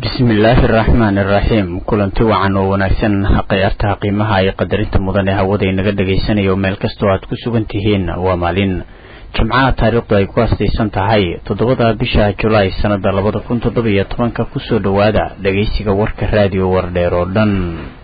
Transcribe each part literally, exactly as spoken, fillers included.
bismillaahi raxmaani raxiim kulanti wacan oo wanaagsan qiyaartaha qiimaha ay qadarinta mudan ee hawada inaga dhageysanayo meel kastoo aad ku sugan tihiin waa maalin jimcaha taariikhdu ay ku astaysan tahay toddobada bisha julaay sanada labada kun toddoba iyo tobanka kusoo dhawaada dhageysiga warka raadiyo wardheer oo dhan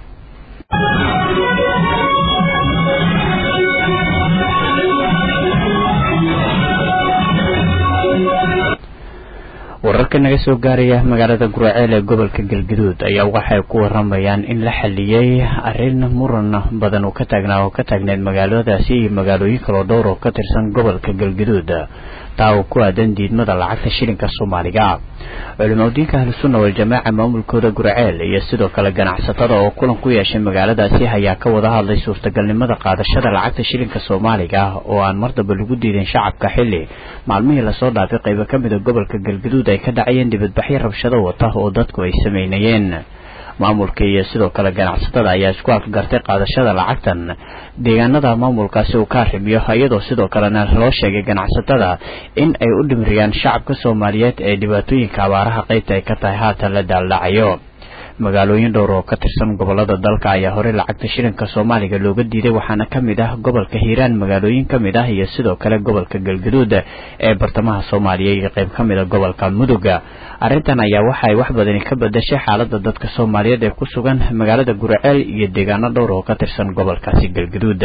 wararka naga soo gaaraya magaalada Guraceel ee gobolka Galgaduud ayaa waxay ku waramayaan in la xaliyay arrin muran badan oo ka taagnaa oo ka taagneed magaaladaasi iyo magaalooyin kale oo dhowr oo ka tirsan gobolka Galgaduud taa oo ku aadan diidmada lacagta shilinka Soomaaliga culimadiinka ahlusunna wal jamaaca maamulkooda Guraceel iyo sidoo kale ganacsatada oo kulan ku yeeshay magaaladaasi ayaa ka wada hadlay suurtagalnimada qaadashada lacagta shilinka Soomaaliga oo aan mardaba lagu diidin shacabka xilli maalmihii la soo dhaafay qayb ka mid ah gobolka Galgaduud ay ka dhacayeen dibadbaxyo rabshado wata oo dadku ay sameynayeen maamulka iyo sidoo kale ganacsatada ayaa isku afgartay qaadashada lacagtan deegaanada maamulkaasi uu ka rimiyo iyadoo sidoo kalena loo sheegay ganacsatada in ay u dhimiriyaan shacabka Soomaaliyeed ee dhibaatooyinka abaaraha qaybta ay ka tahay haatan la daaldacayo magaalooyin dhowr oo ka tirsan gobolada dalka ayaa hore lacagta shilinka Soomaaliga looga diiday waxaana kamid ah gobolka Hiiraan magaalooyin kamid ah iyo sidoo kale gobolka Galgaduud ee bartamaha Soomaaliya iyo qayb kamid ah gobolka Mudug arrintan ayaa waxay wax badan ka bedeshay xaaladda dadka Soomaaliyeed ee ku sugan magaalada Guraceel iyo deegaano dhowr oo ka tirsan gobolkaasi Galgaduud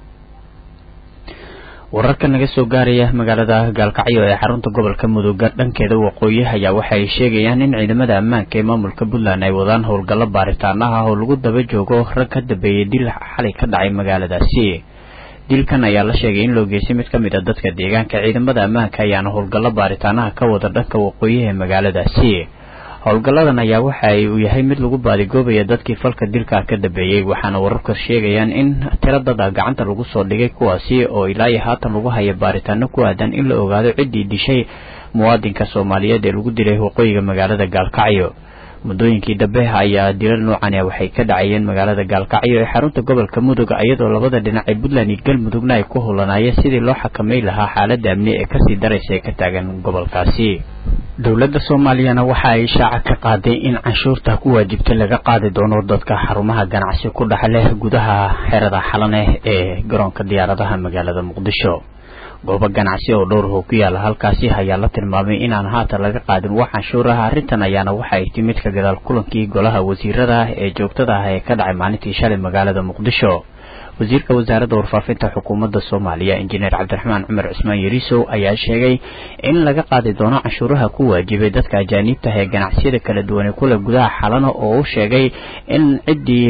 wararka naga soo gaaraya magaalada Gaalkacyo ee xarunta gobolka Mudug dhankeeda waqooyi ayaa waxay sheegayaan in ciidamada ammaanka ee maamulka Puntland ay wadaan howlgallo baaritaan ah oo lagu daba joogo rag ka dambeeyay dil xalay ka dhacay magaaladaasi dilkan ayaa la sheegay in loo geysay mid ka mid ah dadka deegaanka ciidamada ammaanka ayaana howlgallo baaritaanaha ka wada dhanka waqooyi ee magaaladaasi howlgalladan ayaa waxa uu yahay mid lagu baadigoobayo dadkii falka dilka ka dambeeyay waxaana wararka sheegayaan in tiradada gacanta lagu soo dhigay kuwaasi oo ilaa iyo haatan lagu hayo baaritaano ku aadan in la ogaado ciddii dishay muwaadinka Soomaaliyeed ee lagu dilay waqooyiga magaalada Gaalkacyo muddooyinkii dambe ayaa dilal noocan ah waxay ka dhacayeen magaalada Gaalkacyo ee xarunta gobolka Mudug iyadoo labada dhinac ee Puntland iyo Galmudugna ay ku howlanaayeen sidii loo xakameyn lahaa xaaladda amni ee kasii daraysa ee ka taagan gobolkaasi dowladda Soomaaliyana waxa ay shaaca ka qaaday in canshuurta ku waajibtay laga qaadi doono dadka xarumaha ganacsi ku dhaxleh gudaha xerada xalane ee garoonka diyaaradaha magaalada Muqdisho goobo ganacsi oo dhowr oo ku yaala halkaasi ayaa la tilmaamay in aan haatan laga qaadin wax canshuuraha arrintan ayaana waxa ay timid ka gadaal kulankii golaha wasiirada ee joogtada ah ee ka dhacay maalintii shalay magaalada Muqdisho wasiirka wasaaradda warfaafinta xukuumadda Soomaaliya injineer Cabdiraxmaan Cumar Cusmaan Yariisow ayaa sheegay in laga qaadi doono canshuuraha ku waajibay dadka ajaanibta ah ee ganacsiyada kala duwan ee kula gudaha xalano oo uu sheegay in ciddii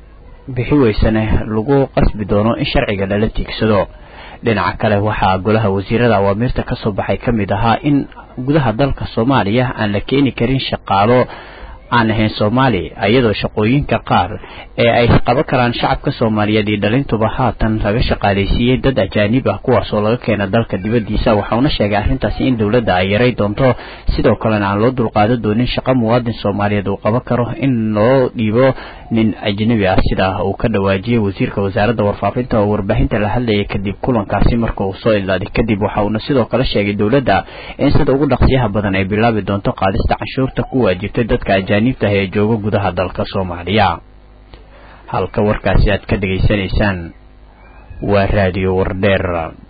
bixi weysana lagu qasbi doono in sharciga lala tiigsado dhinaca kale waxaa golaha wasiirada awaamirta ka soo baxay kamid ahaa in gudaha dalka Soomaaliya aan la keeni karin shaqaalo aan ahayn Soomaali iyadoo shaqooyinka qaar ee ay qaban karaan shacabka Soomaaliyeed ee dhalintuba haatan laga shaqaaleysiiyay dad ajaanib ah kuwaas oo laga keenay dalka dibadiisa waxaana sheegay arrintaasi in dawladda ay yaray doonto sidoo kalena aan loo dulqaadan doonin shaqo muwaadin Soomaaliyeed uu qaban karo in loo dhiibo nin ajnabi ah sida uu ka dhawaajiyay wasiirka wasaaradda warfaafinta oo warbaahinta la hadlayay kadib kulankaasi markii uu soo ilaaday kadib waxa uu sidoo kale sheegay dawladda in sida ugu dhaqsiyaha badan ay bilaabi doonto qaadista canshuurta ku waajibtay dadka ajaanibta ah ee jooga gudaha dalka Soomaaliya halka warkaasi aad ka dhageysanaysaan waa raadiyo wardheer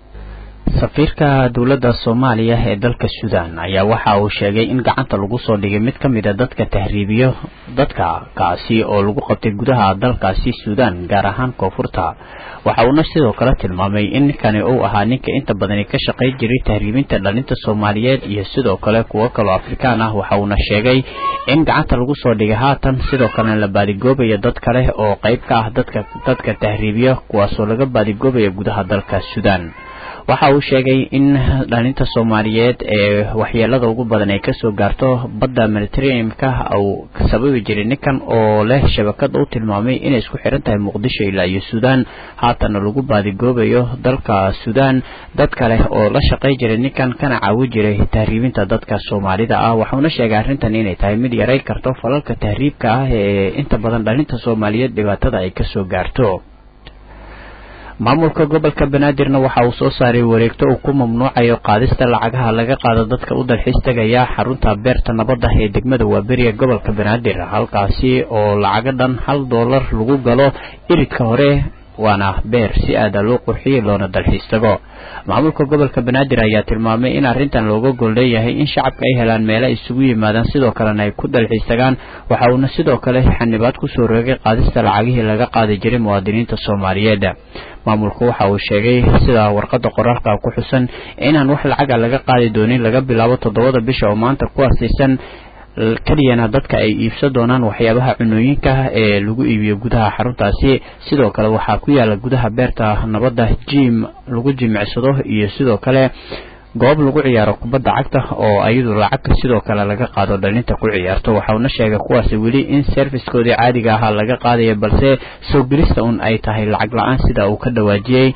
safiirka dawladda Soomaaliya ee dalka Suudaan ayaa waxa uu sheegay in gacanta lagu soo dhigay mid ka mid ah dadka tahriibiyo dadka kaasi oo lagu qabtay gudaha dalkaasi Suudaan gaar ahaan koonfurta waxa uu sidoo kale tilmaamay in kani uu ahaa ninka inta badan ka shaqeey jiray tahriibinta dhalinta Soomaaliyeed iyo sidoo kale kuwa kale oo Afrikaan ah waxa uu sheegay in gacanta lagu soo dhigay haatan sidoo kale la baadigoobayo dad kale oo qayb ka ah dadka dadka tahriibiyo kuwaas oo laga baadigoobayo gudaha dalka Suudaan waxa uu sheegay in dhalinta Soomaaliyeed ee waxyeelada ugu badan ay ka soo gaarto badda Mediterranean-ka oo sababi jiray ninkan oo leh shabakad uu tilmaamay inay isku xiran tahay Muqdisho ilaa iyo Suudaan haatan lagu baadigoobayo dalka Suudaan dad kale oo la shaqeey jiray ninkan kana caawi jiray tahriibinta dadka Soomaalida ah waxaana sheegay arrintan inay tahay mid yaray karto falalka tahriibka ah ee inta badan dhalinta Soomaaliyeed dhibaatada ay ka soo gaarto maamulka gobolka banaadirna waxa uu soo saaray wareegto uu ku mamnuucayo qaadista lacagaha laga qaado dadka u dalxiis tagaya xarunta beerta nabadda ee degmada Waaberiga gobolka banaadir halkaasi oo lacaga dhan hal dollar lagu galo iridka hore waana beer si aad loo qurxiyay loona dalxiis tago maamulka gobolka banaadir ayaa tilmaamay in arrintan looga gol leeyahay in shacabka ay helaan meel isugu yimaadaan sidoo kalena ay ku dalxiis tagaan waxa uu sidoo kale xanibaad ku soo roogay qaadista lacagihii laga qaadi jiray muwaadiniinta Soomaaliyeed maamulku waxa uu sheegay sida warqada qoraalka ku xusan inaan wax lacag laga qaadi doonin laga bilaabo toddobada bisha oo maanta ku aasaysan kaliyana dadka ay iibsan doonaan waxyaabaha cunooyinka ee lagu iibiyo gudaha xaruntaasi sidoo kale waxa ku yaala gudaha beerta nabadda gym lagu jimicsado iyo sidoo kale goob lagu ciyaaro kubadda cagta oo ayadu lacag sidoo kale laga qaado dhalinta ku ciyaarto waxa uu sheegay kuwaas wali in service-koodii caadiga ah laga qaadayo balse soo gelista un ay tahay lacag la'aan sida uu ka dhawaajiyay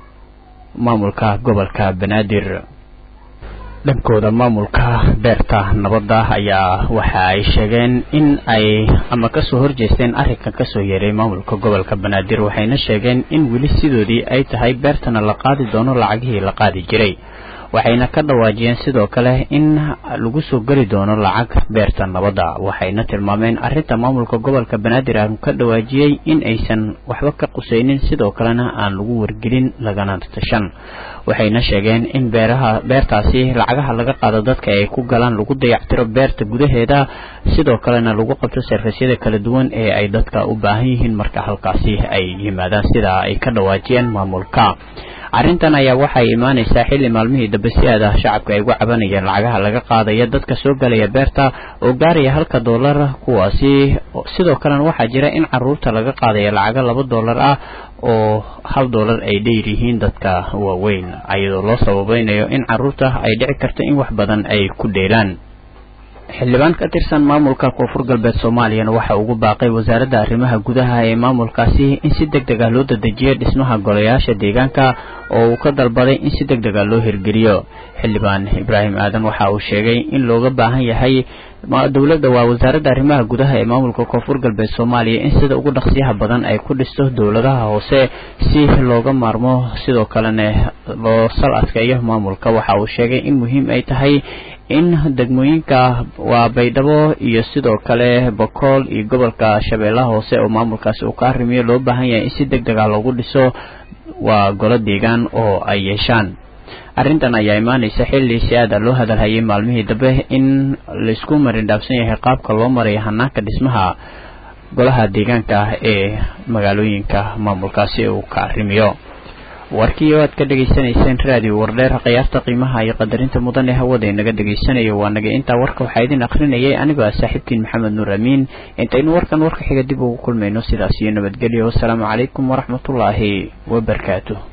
maamulka gobolka banaadir dhankooda maamulka beerta nabadda ayaa waxa ay sheegeen in ay ama ka soo horjeesteen arrinka ka soo yeeray maamulka gobolka banaadir waxayna sheegeen in wili sidoodii ay tahay beertana la qaadi doono lacagihii la qaadi jiray waxayna ka dhawaajiyeen sidoo kale in lagu soo gali doono lacag beerta nabadda waxayna tilmaameen arrinta maamulka gobolka banaadir aan ka dhawaajiyay in aysan waxba ka qusaynin sidoo kalena aan lagu wargelin lagana tashan waxayna sheegeen in beeraha beertaasi lacagaha laga qaado dadka ay ku galaan lagu dayactiro beerta gudaheeda sidoo kalena lagu qabto servisyada kala duwan ee ay dadka u baahan yihiin marka halkaasi ay yimaadaan sida ay ka dhawaajiyeen maamulka arrintan ayaa waxay imaanaysaa xilli maalmihii dambe si aad ah shacabka ay uga cabanayeen lacagaha laga qaadaya dadka soo galaya beerta oo gaaraya halka dollar kuwaasi sidoo kalena waxaa jira in caruurta laga qaadaya lacaga laba dollar ah oo hal dollar ay dheer yihiin dadka waaweyn ayadoo loo sababaynayo in caruurta ay dhici karto in wax badan ay ku dheelaan xildhibaan ka tirsan maamulka koonfur galbeed Soomaaliya waxa uu ugu baaqay wasaaradda arrimaha gudaha ee maamulkaasi in si degdeg ah loo dedejiyo dhismaha golayaasha deegaanka oo uu ka dalbaday in si degdeg ah loo hirgeliyo xildhibaan Ibraahim Aadan waxa uu sheegay in looga baahan yahay dawladda waa wasaaradda arrimaha gudaha ee maamulka koonfur galbeed Soomaaliya in sida ugu dhaqsiyaha badan ay ku dhisto dawladaha hoose si looga maarmo sidoo kalena loo sal adkeeyo maamulka waxa uu sheegay in muhiim ay tahay in degmooyinka waa Baydhabo iyo sidoo kale Boqol iyo gobolka Shabeellaha hoose oo maamulkaasi uu ka arrimiyo loo baahan yahay in si degdeg ah loogu dhiso waa golo deegaan oo ay yeeshaan arrintan ayaa imaanaysa xilli si aad loo hadalhayay maalmihii dambe in la isku marin dhaafsan yahay qaabka loo maray hanaanka dhismaha golaha deegaanka ee magaalooyinka maamulkaasi uu ka arrimiyo warkii aad ka dhageysanayseen radio wardheer qiyaasta qiimaha iyo qadarinta mudan ee hawada inaga dhageysanayo waa naga inta warka waxa idin akhrinayay aniga saaxiibkiin Maxamed Nuur Amiin intaynu warkan warka xiga dib ugu kulmayno sidaas iyo nabadgelyo wasalaamu calaykum waraxmatullaahi wa barakaatuh